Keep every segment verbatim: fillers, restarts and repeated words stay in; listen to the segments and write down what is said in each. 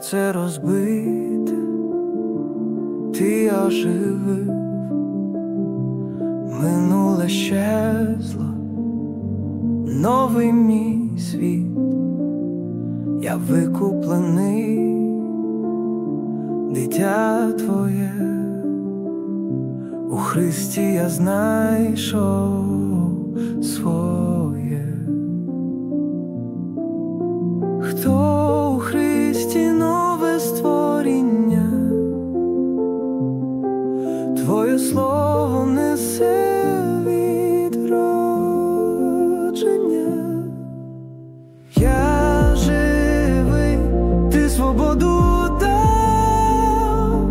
серце розбите, ти оживив, минуле щезло, новий мій світ, я викуплений, дитя твоє, у Христі я знайшов своє. Хто у Христі нове створіння, Твоє слово несе відродження. Я живий, ти свободу дав,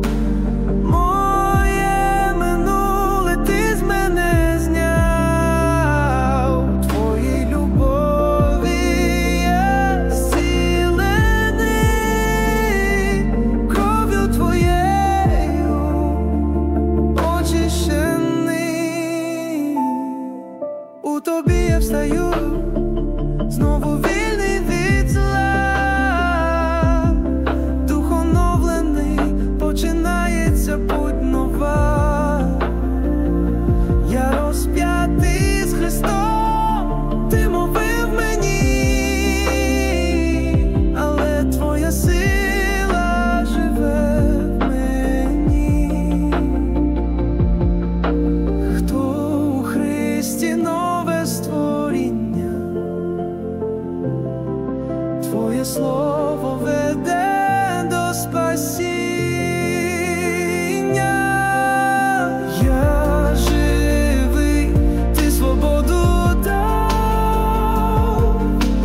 моє минуле ти з мене зняв. У твоїй любові я зцілений, кров'ю твоєю очищений. У тобі я встаю, знову вільний від зла, дух оновлений, починається путь нова. Я розп'ятий з Христом, ти мовив мені, але твоя сила живе в мені. Хто у Христі нове створіння, Твоє слово веде до спасіння. Я живий, ти свободу дав,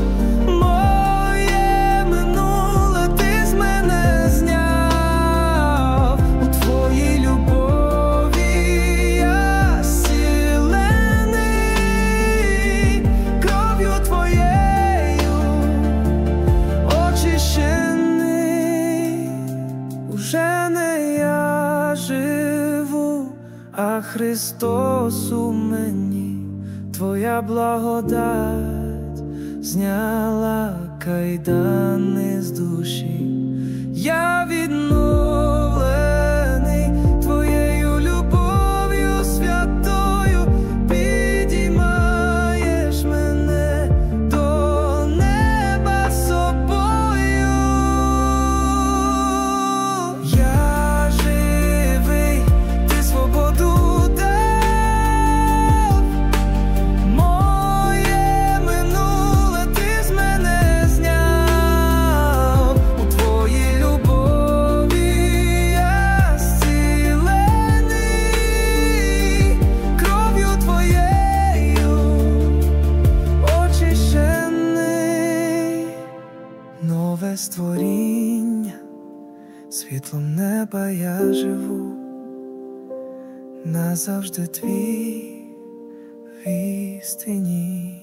моє минуле ти з мене зняв. У твоїй любові я зцілений, кров'ю твоєю очищений. Уже не я живу, а Христос у мені. Твоя благодать зняла кайдани з душі. Я відновлений твоєю любов'ю святою, підіймаєш мене до неба собою. Я живий, ти свободу дав, моє минуле ти з мене зняв. У твоїй любові я зцілений, кров'ю твоєю очищений. Нове створіння, світлом неба я живу, назавжди твій в істині.